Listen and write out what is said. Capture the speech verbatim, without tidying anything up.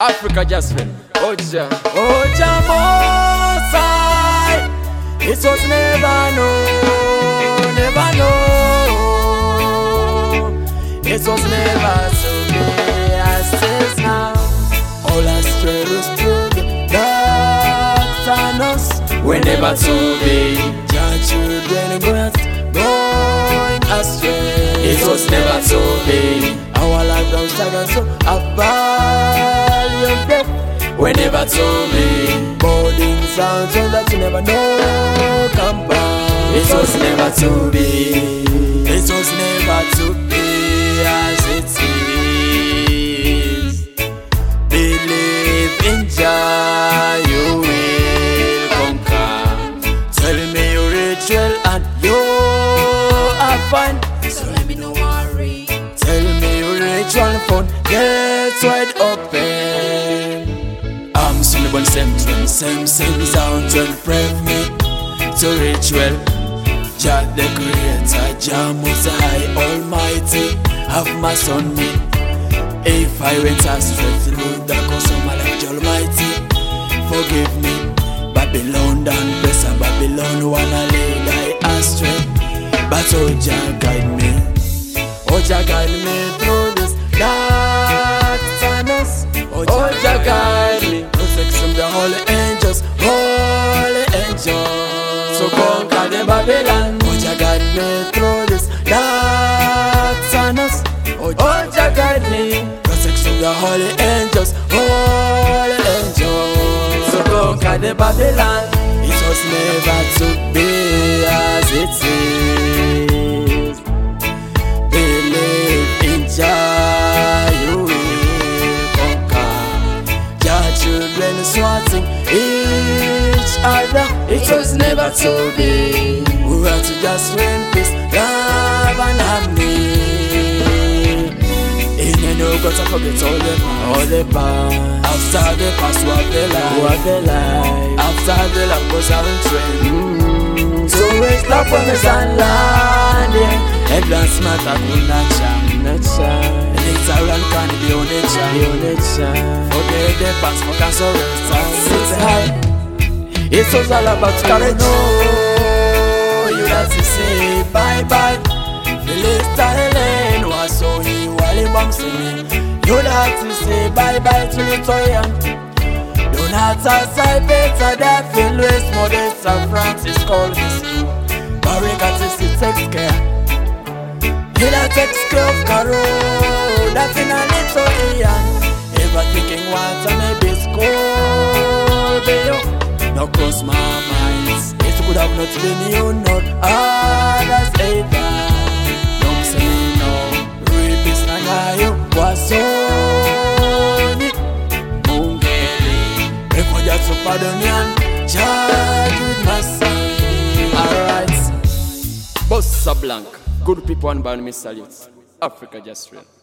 Africa just win. Oja, Oja Mosai. It was never know, never know. It was never to be as it is now. All our struggles through the dark tunnels. We never to be. Your children going astray. It was never to be. Our life don't struggle so value death. We never to be. Boarding sounds and that you never know come back. It was never to be. It was never to be as it is. Believe in Jah, you will conquer. Tell me your ritual and you are fine. So let me know worry. Tell me your ritual phone gets wide open. I'm Sullivan, same tune, same same sound, and pray me to ritual. Jah the Creator, Jah Most High Almighty, have mercy on me. If I went astray through the course of my life, Jah Almighty, forgive me. Babylon done bless and Babylon wanna lead I astray. But oh Jah guide me, oh Jah guide me through this dark tunnels. Oh Jah guide me, protect from the holy angels, holy angels. So conquer the Babylon. Oh Jah guide me through this dark tunnels. Oh Jah guide me, protect from the holy angels, holy angels. So conquer the Babylon. It was never to be as it is. Believe in Jah, you will conquer. Jah children swatting each other. It was never to be. We were to just win peace, love and harmony. In a no got to forget all the all the past. After the past, what the life, what the life. After the life goes out and train. Mm-hmm. So it's love when it's on landing. Advance matter could not shine, not shine. Later on can be on it shine, on it shine. Forget the past, for cancer rest and sit high. It was all about courage. No, you have to say bye bye. The list Helen was so he while he bumps me. You have to say bye bye to the toy. Do not aside better that feel waste. Modesta Francis called me. Barry got to see takes care. He that takes care of Caro. That's in a little Ian. Ever thinking what I may be school. No cross my mind. It could have not been you, not others either. Don't say no. Rapist and I was on it. Mungeli. Before you to pardon me and charge with my son. Alright. Bossa Blanc. Good people and band me salutes. Africa just real.